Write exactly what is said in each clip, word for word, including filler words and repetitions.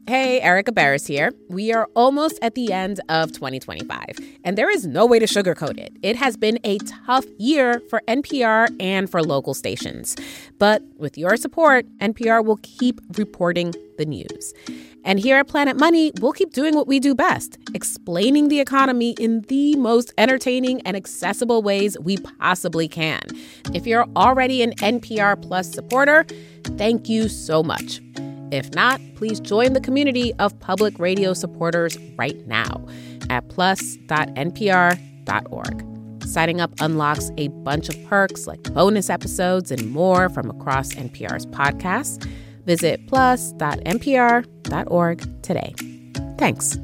Hey, Erica Barris here. We are almost at the end of twenty twenty-five, and there is no way to sugarcoat it. It has been a tough year for N P R and for local stations. But with your support, N P R will keep reporting the news. And here at Planet Money, we'll keep doing what we do best, explaining the economy in the most entertaining and accessible ways we possibly can. If you're already an N P R Plus supporter, thank you so much. If not, please join the community of public radio supporters right now at plus dot n p r dot org. Signing up unlocks a bunch of perks like bonus episodes and more from across N P R's podcasts. Visit plus dot n p r dot org today. Thanks.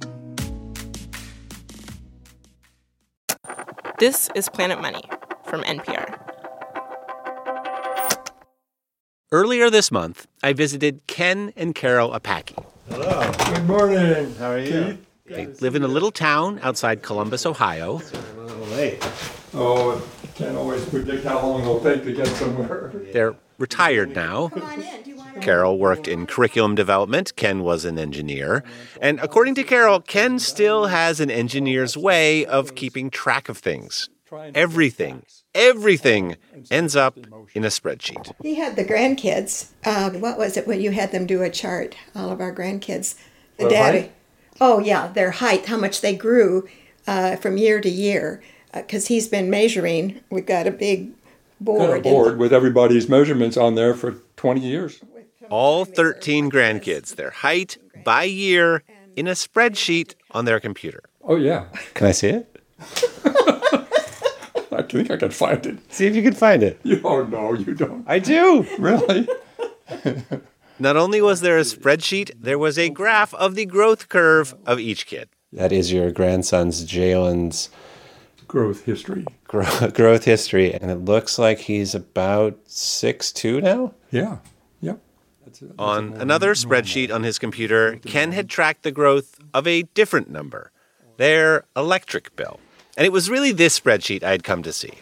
This is Planet Money from N P R. Earlier this month, I visited Ken and Carol Apaki. Hello. Good morning. How are you? They live in a little town outside Columbus, Ohio. I'm a little late. Oh, can't always predict how long it'll take to get somewhere. They're retired now. Carol worked in curriculum development. Ken was an engineer. And according to Carol, Ken still has an engineer's way of keeping track of things. Everything, everything ends up in a spreadsheet. He had the grandkids. Uh, what was it when you had them do a chart? All of our grandkids. The Their daddy. height? Oh, yeah, their height, how much they grew uh, from year to year. Because uh, he's been measuring. We've got a big board. Got a board with everybody's measurements on there for twenty years. All thirteen grandkids, their height by year in a spreadsheet on their computer. Oh, yeah. Can I see it? I think I can find it. See if you can find it. You, oh, no, you don't. I do. Really? Not only was there a spreadsheet, there was a graph of the growth curve of each kid. That is your grandson's, Jalen's, Growth history. gro- growth history. And it looks like he's about six two now? Yeah. Yep. That's, that's On another spreadsheet on his computer, Ken had tracked the growth of a different number, their electric bill. And it was really this spreadsheet I had come to see.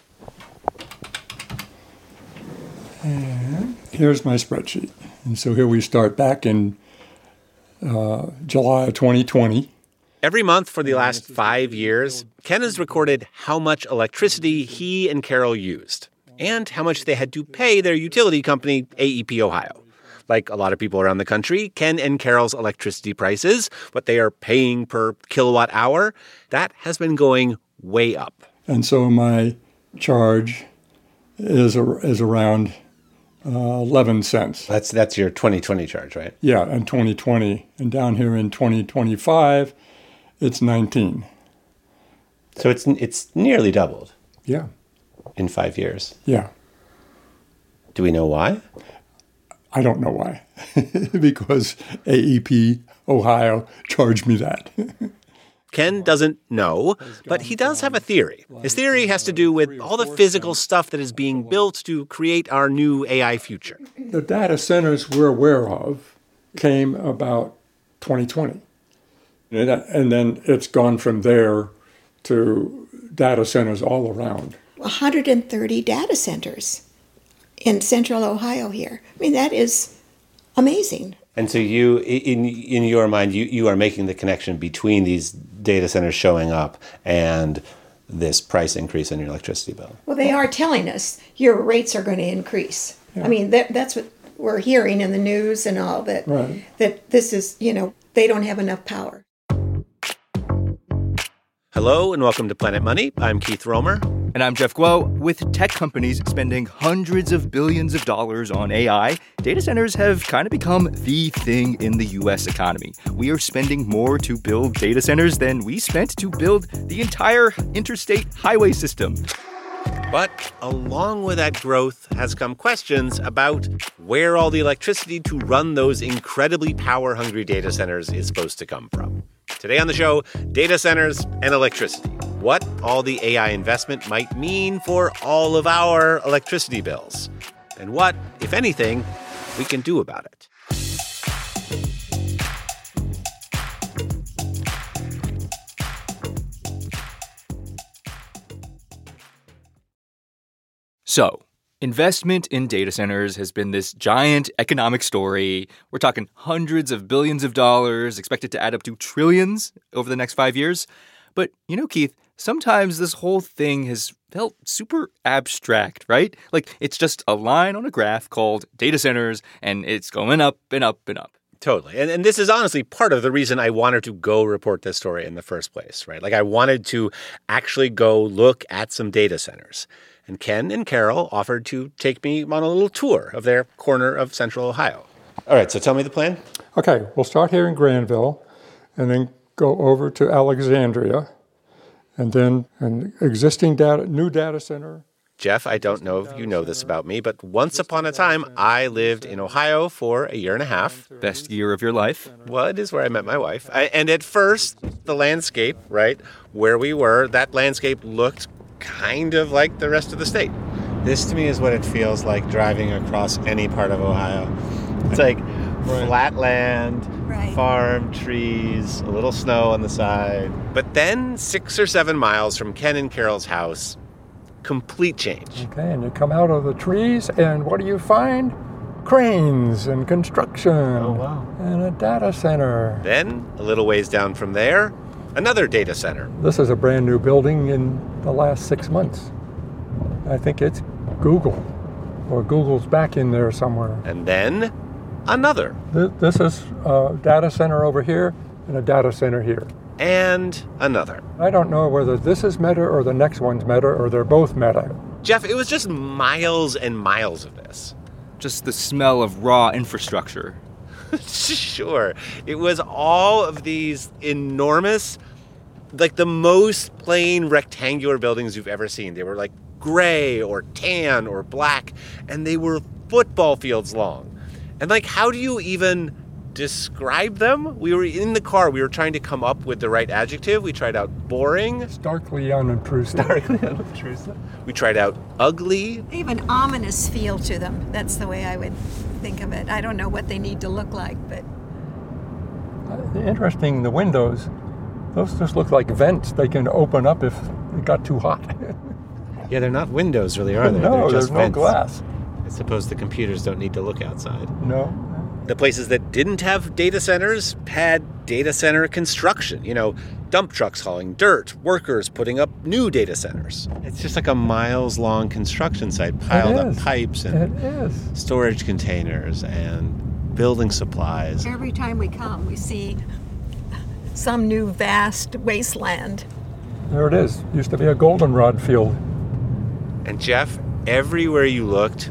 And here's my spreadsheet. And so here we start back in uh, July of twenty twenty. Every month for the last five years, Ken has recorded how much electricity he and Carol used and how much they had to pay their utility company, A E P Ohio. Like a lot of people around the country, Ken and Carol's electricity prices, what they are paying per kilowatt hour, that has been going way up. And so my charge is a, is around uh, eleven cents. That's that's your twenty twenty charge, right? Yeah, in twenty twenty. And down here in twenty twenty-five, it's nineteen. So it's it's nearly doubled Yeah, in five years. yeah. Do we know why? I don't know why. Because A E P Ohio charged me that. Ken doesn't know, but he does have a theory. His theory has to do with all the physical stuff that is being built to create our new A I future. The data centers we're aware of came about twenty twenty. And that- and then it's gone from there to data centers all around. one hundred thirty data centers in central Ohio here. I mean, that is amazing. And so you, in in your mind, you, you are making the connection between these data centers showing up and this price increase in your electricity bill. Well, they are telling us your rates are going to increase. I mean, that, that's what we're hearing in the news and all that. Right. That this is, you know, they don't have enough power. Hello and welcome to Planet Money. I'm Keith Romer. And I'm Jeff Guo. With tech companies spending hundreds of billions of dollars on A I, data centers have kind of become the thing in the U S economy. We are spending more to build data centers than we spent to build the entire interstate highway system. But along with that growth has come questions about where all the electricity to run those incredibly power-hungry data centers is supposed to come from. Today on the show, data centers and electricity. What all the A I investment might mean for all of our electricity bills. And what, if anything, we can do about it. So, Investment in data centers has been this giant economic story. We're talking hundreds of billions of dollars, expected to add up to trillions over the next five years. But, you know, Keith, sometimes this whole thing has felt super abstract, right? Like it's just a line on a graph called data centers, and it's going up and up and up. Totally. And, and this is honestly part of the reason I wanted to go report this story in the first place, right? Like I wanted to actually go look at some data centers. And Ken and Carol offered to take me on a little tour of their corner of central Ohio. All right, so tell me the plan. Okay, we'll start here in Granville and then go over to Alexandria and then an existing data, new data center. Jeff, I don't know if you know this about me, but once upon a time, I lived in Ohio for a year and a half. Best year of your life. Well, it is where I met my wife. I, and at first, the landscape, right, where we were, that landscape looked kind of like the rest of the state. This to me is what it feels like driving across any part of Ohio. It's like right. flat land, right. farm, trees, a little snow on the side. But then six or seven miles from Ken and Carol's house, complete change. Okay, and you come out of the trees, and what do you find? Cranes and construction. Oh, wow. And a data center. Then, a little ways down from there, another data center. This is a brand new building in the last six months. I think it's Google, or Google's back in there somewhere. And then another. This is a data center over here and a data center here. And another. I don't know whether this is Meta or the next one's Meta or they're both Meta. Jeff, it was just miles and miles of this. Just the smell of raw infrastructure. Sure. It was all of these enormous, like the most plain rectangular buildings you've ever seen. They were like gray or tan or black, and they were football fields long. And like, how do you even describe them? We were in the car. We were trying to come up with the right adjective. We tried out boring. Starkly unobtrusive. Starkly unobtrusive. We tried out ugly. They have an ominous feel to them. That's the way I would think of it. I don't know what they need to look like, but... Uh, interesting, the windows, those just look like vents they can open up if it got too hot. Yeah, they're not windows really, are they? No, they're just there's no vents. glass. I suppose the computers don't need to look outside. No. The places that didn't have data centers had data center construction. You know, dump trucks hauling dirt, workers putting up new data centers. It's just like a miles-long construction site, piled up pipes and it is. storage containers and building supplies. Every time we come, we see some new vast wasteland. There it is. Used to be a goldenrod field. And Jeff, everywhere you looked,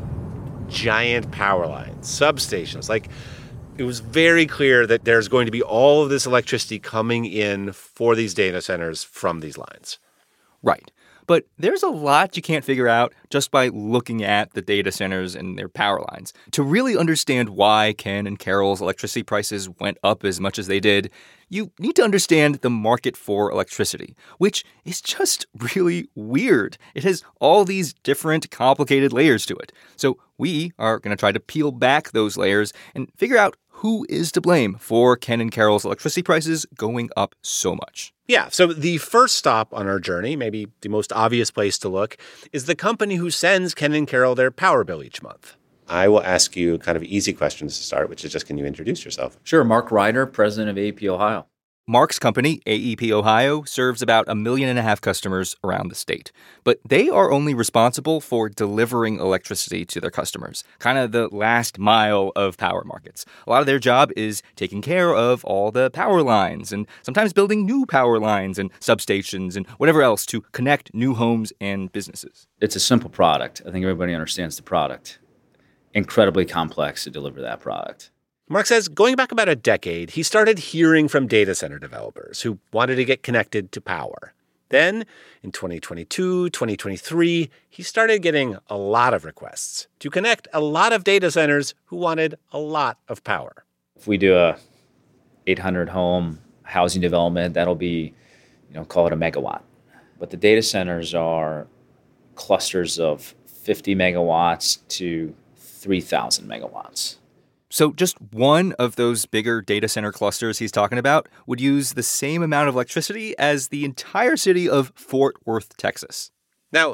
giant power lines, substations. Like, it was very clear that there's going to be all of this electricity coming in for these data centers from these lines. Right. But there's a lot you can't figure out just by looking at the data centers and their power lines. To really understand why Ken and Carol's electricity prices went up as much as they did, you need to understand the market for electricity, which is just really weird. It has all these different complicated layers to it. So we are going to try to peel back those layers and figure out who is to blame for Ken and Carol's electricity prices going up so much. Yeah, so the first stop on our journey, maybe the most obvious place to look, is the company who sends Ken and Carol their power bill each month. I will ask you kind of easy questions to start, which is just, can you introduce yourself? Sure. Mark Ryder, president of A E P Ohio. Mark's company, A E P Ohio, serves about a million and a half customers around the state. But they are only responsible for delivering electricity to their customers, kind of the last mile of power markets. A lot of their job is taking care of all the power lines and sometimes building new power lines and substations and whatever else to connect new homes and businesses. It's a simple product. I think everybody understands the product. Incredibly complex to deliver that product. Mark says going back about a decade, he started hearing from data center developers who wanted to get connected to power. Then, in twenty twenty-two, twenty twenty-three, he started getting a lot of requests to connect a lot of data centers who wanted a lot of power. If we do a eight hundred home housing development, that'll be, you know, call it a megawatt. But the data centers are clusters of fifty megawatts to three thousand megawatts. So just one of those bigger data center clusters he's talking about would use the same amount of electricity as the entire city of Fort Worth, Texas. Now,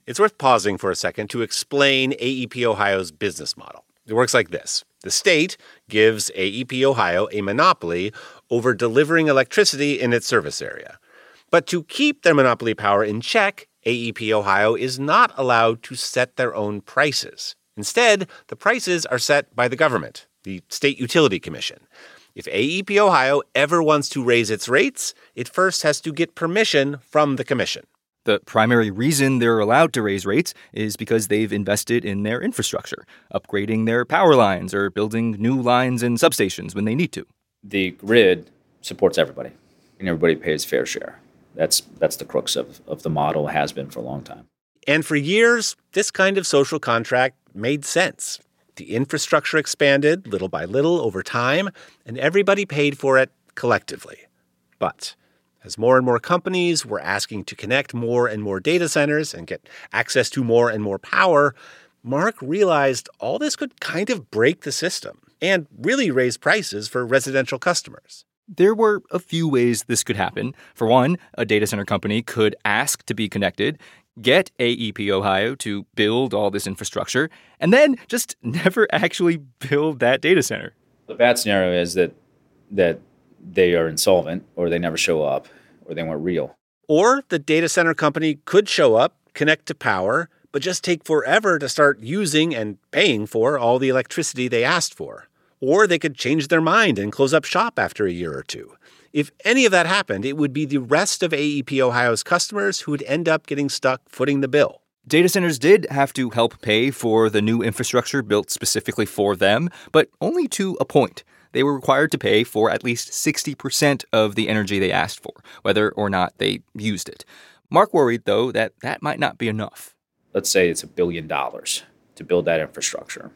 It's worth pausing for a second to explain A E P Ohio's business model. It works like this. The state gives A E P Ohio a monopoly over delivering electricity in its service area. But to keep their monopoly power in check, A E P Ohio is not allowed to set their own prices. Instead, the prices are set by the government, the State Utility Commission. If A E P Ohio ever wants to raise its rates, it first has to get permission from the commission. The primary reason they're allowed to raise rates is because they've invested in their infrastructure, upgrading their power lines or building new lines and substations when they need to. The grid supports everybody, and everybody pays fair share. That's that's the crux of, of the model, has been for a long time. And for years, this kind of social contract made sense. The infrastructure expanded little by little over time, and everybody paid for it collectively. But as more and more companies were asking to connect more and more data centers and get access to more and more power, Mark realized all this could kind of break the system and really raise prices for residential customers. There were a few ways this could happen. For one, a data center company could ask to be connected, get A E P Ohio to build all this infrastructure, and then just never actually build that data center. The bad scenario is that that they are insolvent, or they never show up, or they weren't real. Or the data center company could show up, connect to power, but just take forever to start using and paying for all the electricity they asked for. Or they could change their mind and close up shop after a year or two. If any of that happened, it would be the rest of A E P Ohio's customers who would end up getting stuck footing the bill. Data centers did have to help pay for the new infrastructure built specifically for them, but only to a point. They were required to pay for at least sixty percent of the energy they asked for, whether or not they used it. Mark worried, though, that that might not be enough. Let's say it's a billion dollars to build that infrastructure.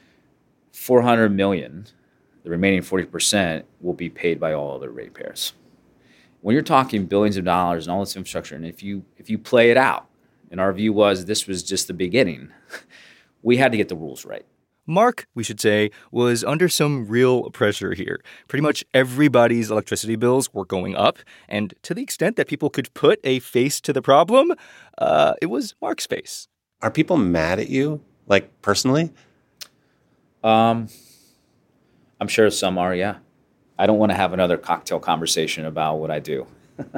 four hundred million dollars, the remaining forty percent, will be paid by all other ratepayers. When you're talking billions of dollars and all this infrastructure, and if you if you play it out, and our view was this was just the beginning, we had to get the rules right. Mark, we should say, was under some real pressure here. Pretty much everybody's electricity bills were going up, and to the extent that people could put a face to the problem, uh, it was Mark's face. Are people mad at you, like personally? Um, I'm sure some are, yeah. I don't want to have another cocktail conversation about what I do.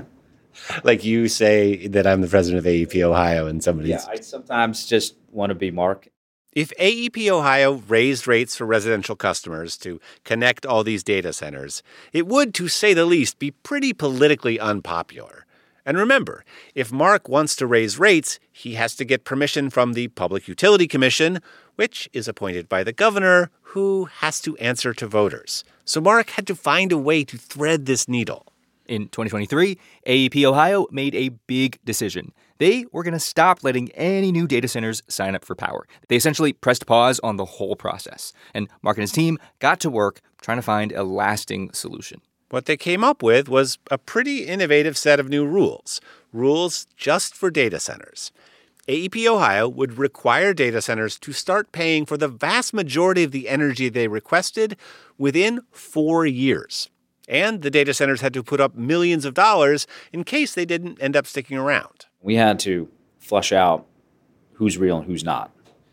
Like you say that I'm the president of A E P Ohio and somebody's... Yeah, I sometimes just want to be Mark. If A E P Ohio raised rates for residential customers to connect all these data centers, it would, to say the least, be pretty politically unpopular. And remember, if Mark wants to raise rates, he has to get permission from the Public Utility Commission, which is appointed by the governor, who has to answer to voters. So Mark had to find a way to thread this needle. In twenty twenty-three, A E P Ohio made a big decision. They were going to stop letting any new data centers sign up for power. They essentially pressed pause on the whole process. And Mark and his team got to work trying to find a lasting solution. What they came up with was a pretty innovative set of new rules, rules just for data centers. A E P Ohio would require data centers to start paying for the vast majority of the energy they requested within four years. And the data centers had to put up millions of dollars in case they didn't end up sticking around. We had to flush out who's real and who's not.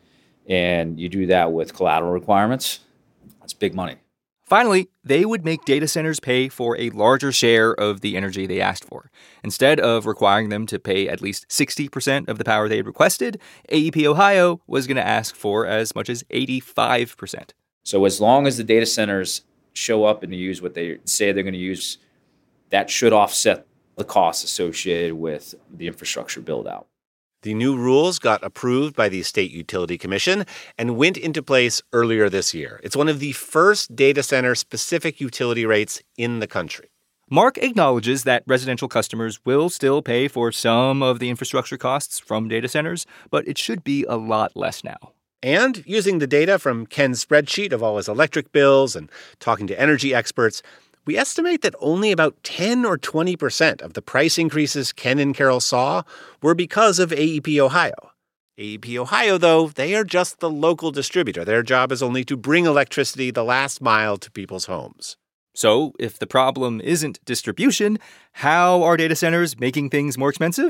And you do that with collateral requirements. That's big money. Finally, they would make data centers pay for a larger share of the energy they asked for. Instead of requiring them to pay at least sixty percent of the power they had requested, A E P Ohio was going to ask for as much as eighty-five percent. So as long as the data centers show up and use what they say they're going to use, that should offset the costs associated with the infrastructure build-out. The new rules got approved by the State Utility Commission and went into place earlier this year. It's one of the first data center-specific utility rates in the country. Mark acknowledges that residential customers will still pay for some of the infrastructure costs from data centers, but it should be a lot less now. And using the data from Ken's spreadsheet of all his electric bills and talking to energy experts, we estimate that only about ten or twenty percent of the price increases Ken and Carol saw were because of A E P Ohio. A E P Ohio, though, they are just the local distributor. Their job is only to bring electricity the last mile to people's homes. So if the problem isn't distribution, how are data centers making things more expensive?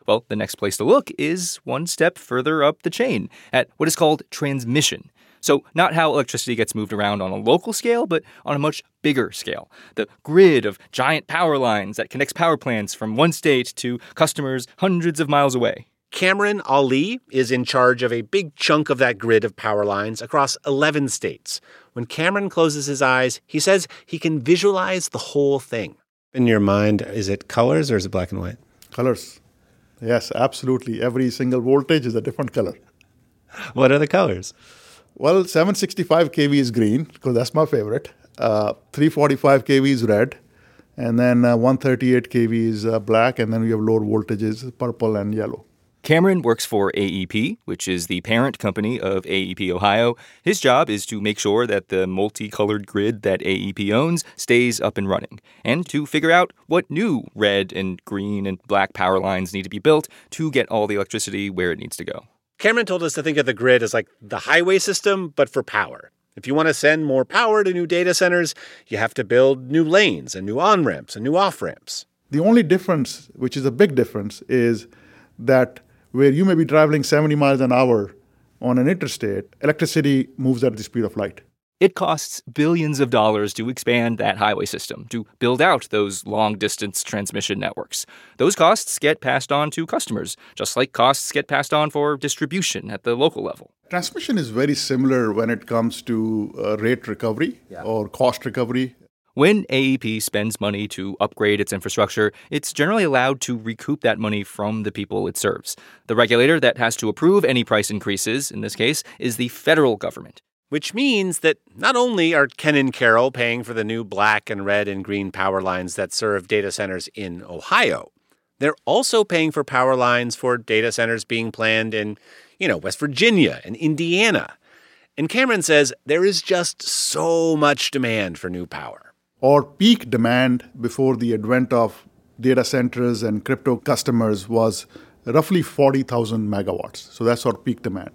Well, the next place to look is one step further up the chain at what is called transmission. So not how electricity gets moved around on a local scale, but on a much bigger scale. The grid of giant power lines that connects power plants from one state to customers hundreds of miles away. Cameron Ali is in charge of a big chunk of that grid of power lines across eleven states. When Cameron closes his eyes, he says he can visualize the whole thing. In your mind, is it colors or is it black and white? Colors. Yes, absolutely. Every single voltage is a different color. What are the colors? Well, seven sixty-five k V is green, because that's my favorite. Uh, three forty-five k V is red. And then uh, one thirty-eight k V is uh, black. And then we have lower voltages, purple and yellow. Cameron works for A E P, which is the parent company of A E P Ohio. His job is to make sure that the multicolored grid that A E P owns stays up and running, and to figure out what new red and green and black power lines need to be built to get all the electricity where it needs to go. Cameron told us to think of the grid as like the highway system, but for power. If you want to send more power to new data centers, you have to build new lanes and new on-ramps and new off-ramps. The only difference, which is a big difference, is that where you may be traveling seventy miles an hour on an interstate, electricity moves at the speed of light. It costs billions of dollars to expand that highway system, to build out those long-distance transmission networks. Those costs get passed on to customers, just like costs get passed on for distribution at the local level. Transmission is very similar when it comes to uh, rate recovery yeah. or cost recovery. When A E P spends money to upgrade its infrastructure, it's generally allowed to recoup that money from the people it serves. The regulator that has to approve any price increases, in this case, is the federal government. Which means that not only are Ken and Carol paying for the new black and red and green power lines that serve data centers in Ohio, they're also paying for power lines for data centers being planned in, you know, West Virginia and Indiana. And Cameron says there is just so much demand for new power. Our peak demand before the advent of data centers and crypto customers was roughly forty thousand megawatts. So that's our peak demand.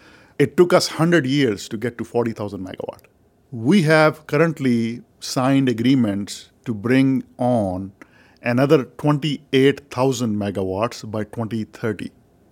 It took us one hundred years to get to forty thousand megawatt. We have currently signed agreements to bring on another twenty-eight thousand megawatts by twenty thirty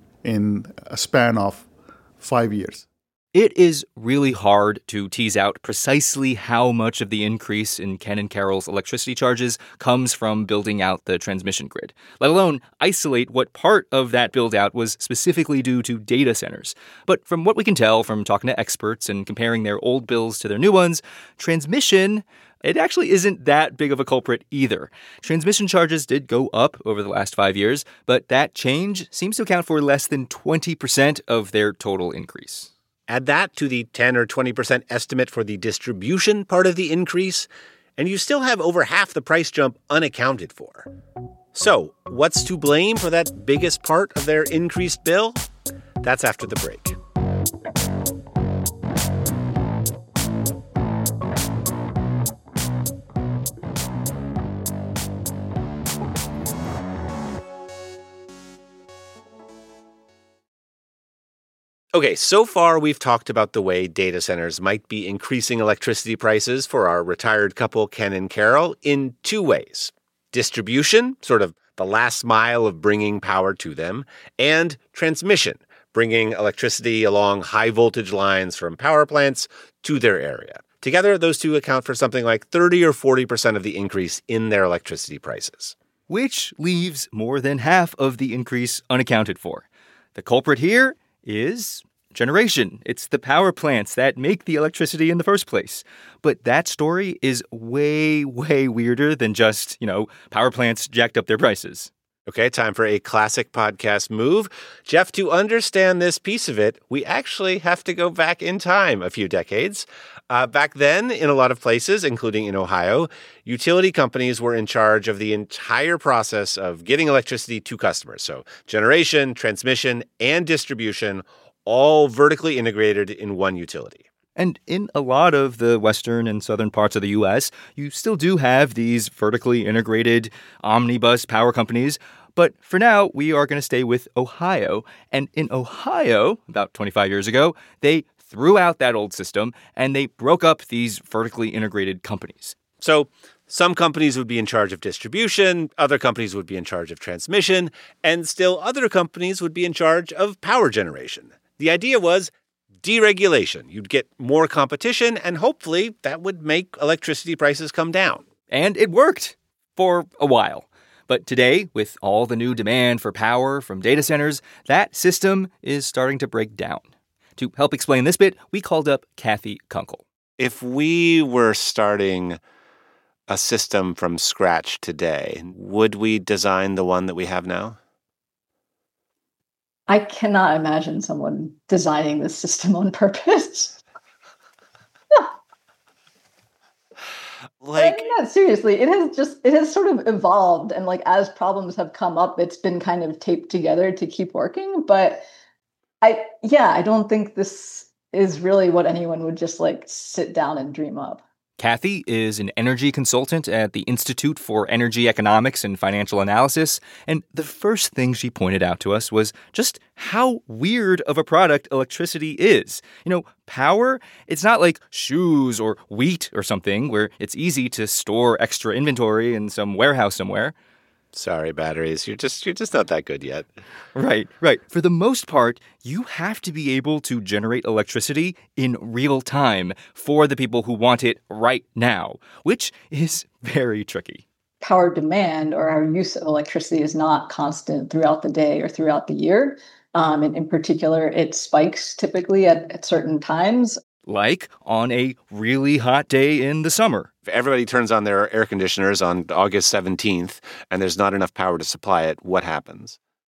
in a span of five years. It is really hard to tease out precisely how much of the increase in Ken and Carol's electricity charges comes from building out the transmission grid, let alone isolate what part of that build-out was specifically due to data centers. But from what we can tell from talking to experts and comparing their old bills to their new ones, transmission, it actually isn't that big of a culprit either. Transmission charges did go up over the last five years, but that change seems to account for less than twenty percent of their total increase. Add that to the ten or twenty percent estimate for the distribution part of the increase, and you still have over half the price jump unaccounted for. So, what's to blame for that biggest part of their increased bill? That's after the break. Okay, so far we've talked about the way data centers might be increasing electricity prices for our retired couple, Ken and Carol, in two ways. Distribution, sort of the last mile of bringing power to them, and transmission, bringing electricity along high-voltage lines from power plants to their area. Together, those two account for something like thirty or forty percent of the increase in their electricity prices. Which leaves more than half of the increase unaccounted for. The culprit here is generation. It's the power plants that make the electricity in the first place. But that story is way, way weirder than just, you know, power plants jacked up their prices. Okay, time for a classic podcast move. Jeff, to understand this piece of it, we actually have to go back in time a few decades. Uh, back then, in a lot of places, including in Ohio, utility companies were in charge of the entire process of getting electricity to customers. So generation, transmission, and distribution, all vertically integrated in one utility. And in a lot of the western and southern parts of the U S, you still do have these vertically integrated omnibus power companies. But for now, we are going to stay with Ohio. And in Ohio, about twenty-five years ago, they threw out that old system and they broke up these vertically integrated companies. So Some companies would be in charge of distribution, other companies would be in charge of transmission, and still other companies would be in charge of power generation. The idea was deregulation. You'd get more competition, and hopefully that would make electricity prices come down. And it worked for a while. But today, with all the new demand for power from data centers, that system is starting to break down. To help explain this bit, we called up Kathy Kunkel. If we were starting a system from scratch today, would we design the one that we have now? I cannot imagine someone designing this system on purpose. Like, no, seriously, it has just, it has sort of evolved. And like, as problems have come up, it's been kind of taped together to keep working. But I, yeah, I don't think this is really what anyone would just like sit down and dream up. Kathy is an energy consultant at the Institute for Energy Economics and Financial Analysis, and the first thing she pointed out to us was just how weird of a product electricity is. You know, power, it's not like shoes or wheat or something where it's easy to store extra inventory in some warehouse somewhere. Sorry, batteries. You're just you're just not that good yet. Right, right. For the most part, you have to be able to generate electricity in real time for the people who want it right now, which is very tricky. Power demand or our use of electricity is not constant throughout the day or throughout the year. Um, and in particular, it spikes typically at, at certain times. Like on a really hot day in the summer. If everybody turns on their air conditioners on August seventeenth and there's not enough power to supply it, what happens?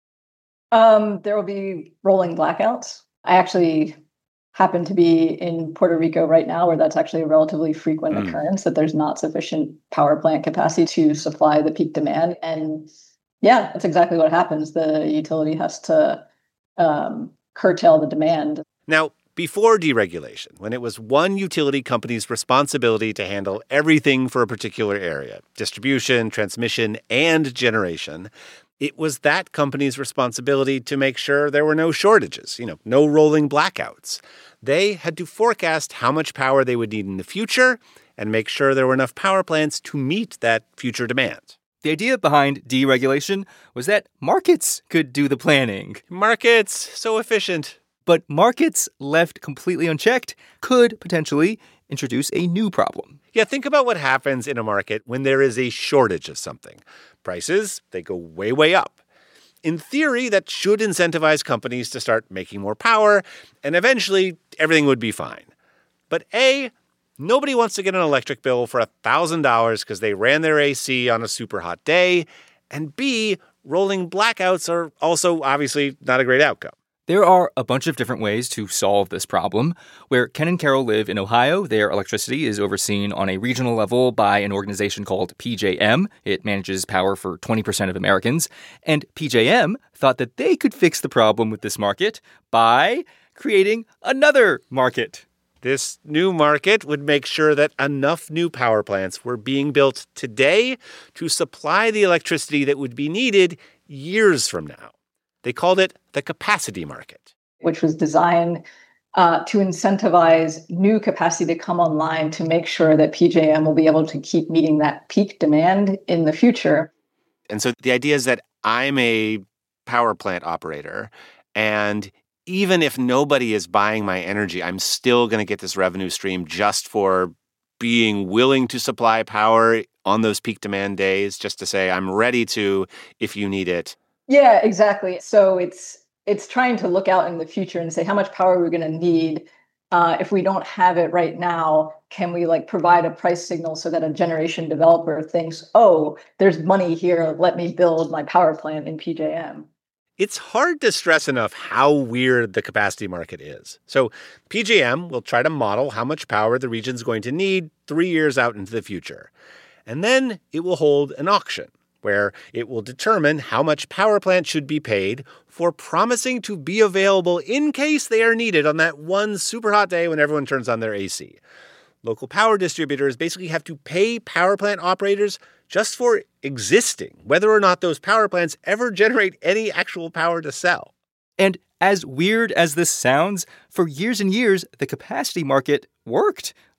Um, there will be rolling blackouts. I actually happen to be in Puerto Rico right now, where that's actually a relatively frequent mm. occurrence, that there's not sufficient power plant capacity to supply the peak demand. And yeah, that's exactly what happens. The utility has to um, curtail the demand. Now, before deregulation, when it was one utility company's responsibility to handle everything for a particular area, distribution, transmission, and generation, it was that company's responsibility to make sure there were no shortages, you know, no rolling blackouts. They had to forecast how much power they would need in the future and make sure there were enough power plants to meet that future demand. The idea behind deregulation was that markets could do the planning. Markets, so efficient. But markets left completely unchecked could potentially introduce a new problem. Yeah, think about what happens in a market when there is a shortage of something. Prices, they go way, way up. In theory, that should incentivize companies to start making more power, and eventually everything would be fine. But A, nobody wants to get an electric bill for one thousand dollars because they ran their A C on a super hot day, and B, rolling blackouts are also obviously not a great outcome. There are a bunch of different ways to solve this problem. Where Ken and Carol live in Ohio, their electricity is overseen on a regional level by an organization called P J M. It manages power for twenty percent of Americans. And P J M thought that they could fix the problem with this market by creating another market. This new market would make sure that enough new power plants were being built today to supply the electricity that would be needed years from now. They called it the capacity market. Which was designed uh, to incentivize new capacity to come online to make sure that P J M will be able to keep meeting that peak demand in the future. And so the idea is that I'm a power plant operator, and even if nobody is buying my energy, I'm still going to get this revenue stream just for being willing to supply power on those peak demand days, just to say I'm ready to if you need it. Yeah, exactly. So it's it's trying to look out in the future and say, how much power are we going to need? Uh, if we don't have it right now, can we like provide a price signal so that a generation developer thinks, oh, there's money here, let me build my power plant in P J M? It's hard to stress enough how weird the capacity market is. So P J M will try to model how much power the region's going to need three years out into the future. And then it will hold an auction, where it will determine how much power plants should be paid for promising to be available in case they are needed on that one super hot day when everyone turns on their A C. Local power distributors basically have to pay power plant operators just for existing, whether or not those power plants ever generate any actual power to sell. And as weird as this sounds, for years and years, the capacity market worked.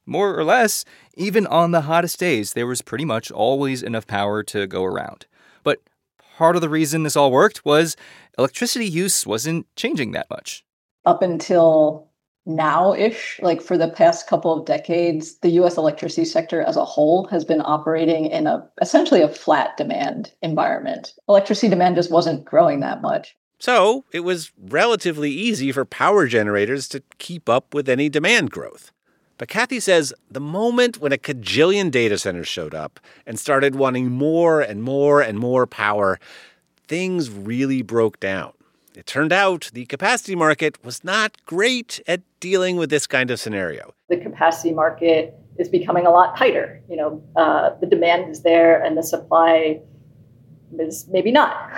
more or less, even on the hottest days, there was pretty much always enough power to go around. But part of the reason this all worked was electricity use wasn't changing that much. Up until now-ish, like for the past couple of decades, the U S electricity sector as a whole has been operating in a essentially a flat demand environment. Electricity demand just wasn't growing that much. So it was relatively easy for power generators to keep up with any demand growth. But Kathy says the moment when a cajillion data centers showed up and started wanting more and more and more power, things really broke down. It turned out the capacity market was not great at dealing with this kind of scenario. The capacity market is becoming a lot tighter. You know, uh, the demand is there and the supply is maybe not.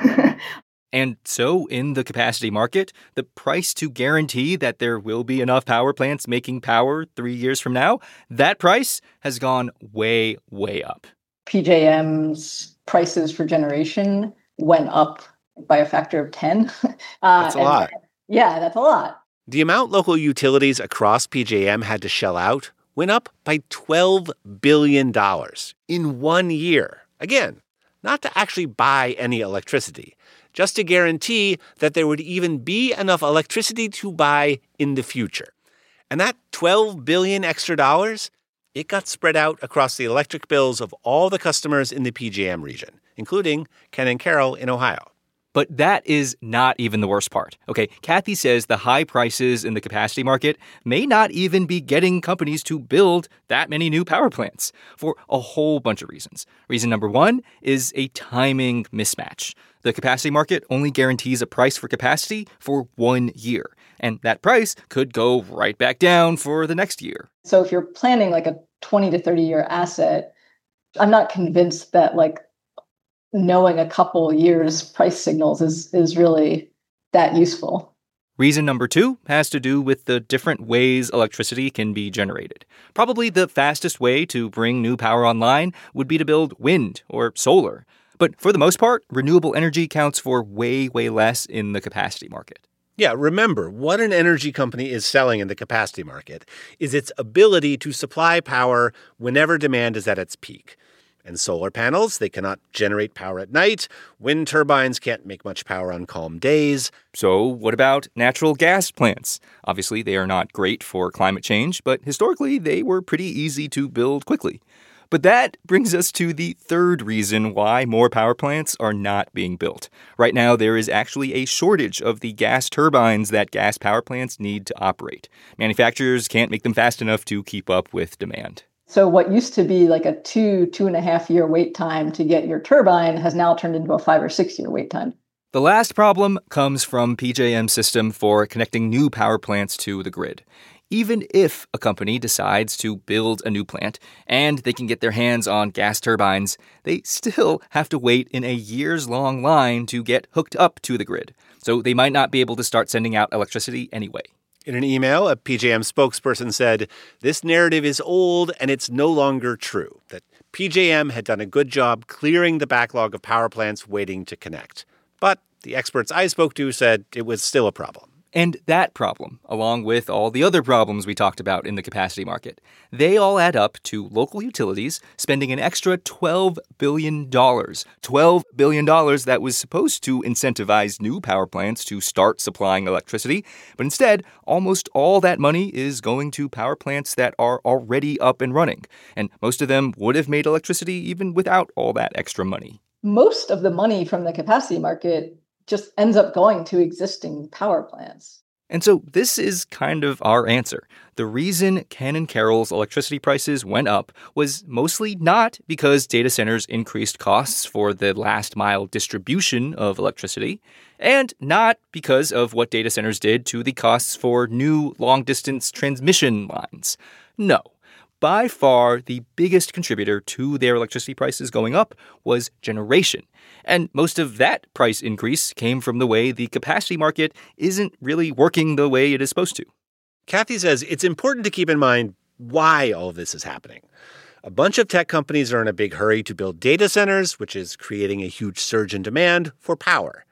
And so in the capacity market, the price to guarantee that there will be enough power plants making power three years from now, that price has gone way, way up. P J M's prices for generation went up by a factor of ten. Uh, that's a lot. Yeah, that's a lot. The amount local utilities across P J M had to shell out went up by twelve billion dollars in one year. Again, not to actually buy any electricity, just to guarantee that there would even be enough electricity to buy in the future. And that twelve billion dollars extra dollars, it got spread out across the electric bills of all the customers in the P J M region, including Ken and Carol in Ohio. But that is not even the worst part. Okay, Kathy says the high prices in the capacity market may not even be getting companies to build that many new power plants for a whole bunch of reasons. Reason number one is a timing mismatch. The capacity market only guarantees a price for capacity for one year, and that price could go right back down for the next year. So if you're planning like a twenty to thirty year asset, I'm not convinced that like knowing a couple years price signals is is really that useful. Reason number two has to do with the different ways electricity can be generated. Probably the fastest way to bring new power online would be to build wind or solar. But for the most part, renewable energy counts for way, way less in the capacity market. Yeah, remember, what an energy company is selling in the capacity market is its ability to supply power whenever demand is at its peak. And solar panels, they cannot generate power at night. Wind turbines can't make much power on calm days. So what about natural gas plants? Obviously, they are not great for climate change, but historically, they were pretty easy to build quickly. But that brings us to the third reason why more power plants are not being built. Right now, there is actually a shortage of the gas turbines that gas power plants need to operate. Manufacturers can't make them fast enough to keep up with demand. So what used to be like a two, two and a half year wait time to get your turbine has now turned into a five or six year wait time. The last problem comes from P J M's system for connecting new power plants to the grid. Even if a company decides to build a new plant and they can get their hands on gas turbines, they still have to wait in a years-long line to get hooked up to the grid. So they might not be able to start sending out electricity anyway. In an email, a P J M spokesperson said, this narrative is old and it's no longer true, that P J M had done a good job clearing the backlog of power plants waiting to connect. But the experts I spoke to said it was still a problem. And that problem, along with all the other problems we talked about in the capacity market, they all add up to local utilities spending an extra twelve billion dollars. twelve billion dollars that was supposed to incentivize new power plants to start supplying electricity. But instead, almost all that money is going to power plants that are already up and running. And most of them would have made electricity even without all that extra money. Most of the money from the capacity market just ends up going to existing power plants. And so this is kind of our answer. The reason Ken and Carol's electricity prices went up was mostly not because data centers increased costs for the last mile distribution of electricity, and not because of what data centers did to the costs for new long-distance transmission lines. No. By far, the biggest contributor to their electricity prices going up was generation. And most of that price increase came from the way the capacity market isn't really working the way it is supposed to. Kathy says it's important to keep in mind why all of this is happening. A bunch of tech companies are in a big hurry to build data centers, which is creating a huge surge in demand for power.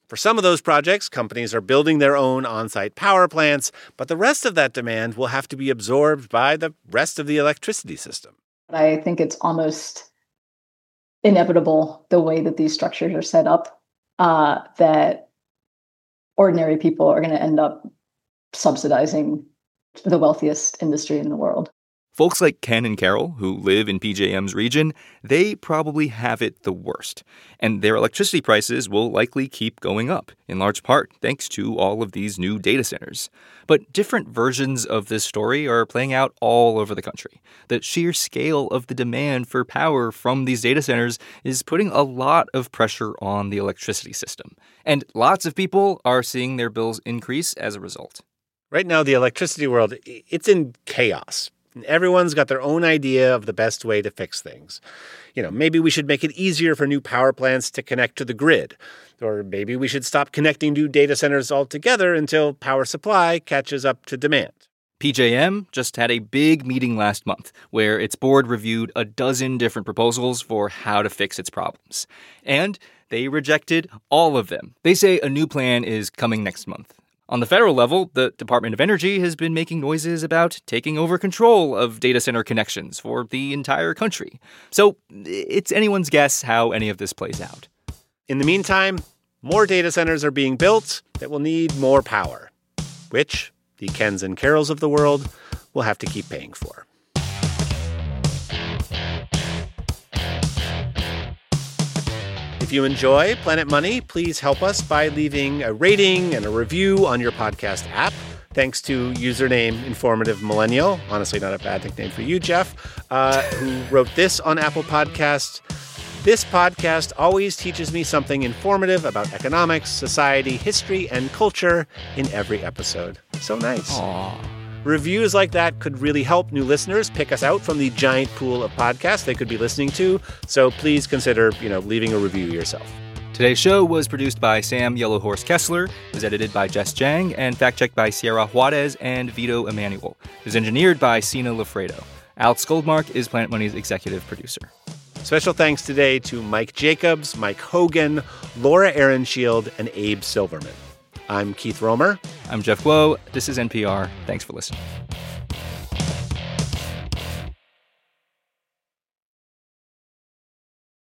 For some of those projects, companies are building their own on-site power plants, but the rest of that demand will have to be absorbed by the rest of the electricity system. I think it's almost inevitable, the way that these structures are set up, uh, that ordinary people are going to end up subsidizing the wealthiest industry in the world. Folks like Ken and Carol, who live in P J M's region, they probably have it the worst. And their electricity prices will likely keep going up, in large part thanks to all of these new data centers. But different versions of this story are playing out all over the country. The sheer scale of the demand for power from these data centers is putting a lot of pressure on the electricity system. And lots of people are seeing their bills increase as a result. Right now, the electricity world, it's in chaos. Everyone's got their own idea of the best way to fix things. You know, maybe we should make it easier for new power plants to connect to the grid. Or maybe we should stop connecting new data centers altogether until power supply catches up to demand. P J M just had a big meeting last month where its board reviewed a dozen different proposals for how to fix its problems. And they rejected all of them. They say a new plan is coming next month. On the federal level, the Department of Energy has been making noises about taking over control of data center connections for the entire country. So it's anyone's guess how any of this plays out. In the meantime, more data centers are being built that will need more power, which the Kens and Carols of the world will have to keep paying for. If you enjoy Planet Money, please help us by leaving a rating and a review on your podcast app. Thanks to username Informative Millennial, honestly not a bad nickname for you, Jeff, uh, who wrote this on Apple Podcasts. This podcast always teaches me something informative about economics, society, history, and culture in every episode. So nice. Aww. Reviews like that could really help new listeners pick us out from the giant pool of podcasts they could be listening to. So please consider, you know, leaving a review yourself. Today's show was produced by Sam Yellowhorse Kessler, was edited by Jess Jang, and fact-checked by Sierra Juarez and Vito Emanuel. It was engineered by Sina Lafredo. Alex Goldmark is Planet Money's executive producer. Special thanks today to Mike Jacobs, Mike Hogan, Laura Aaronshield, and Abe Silverman. I'm Keith Romer. I'm Jeff Guo. This is N P R. Thanks for listening.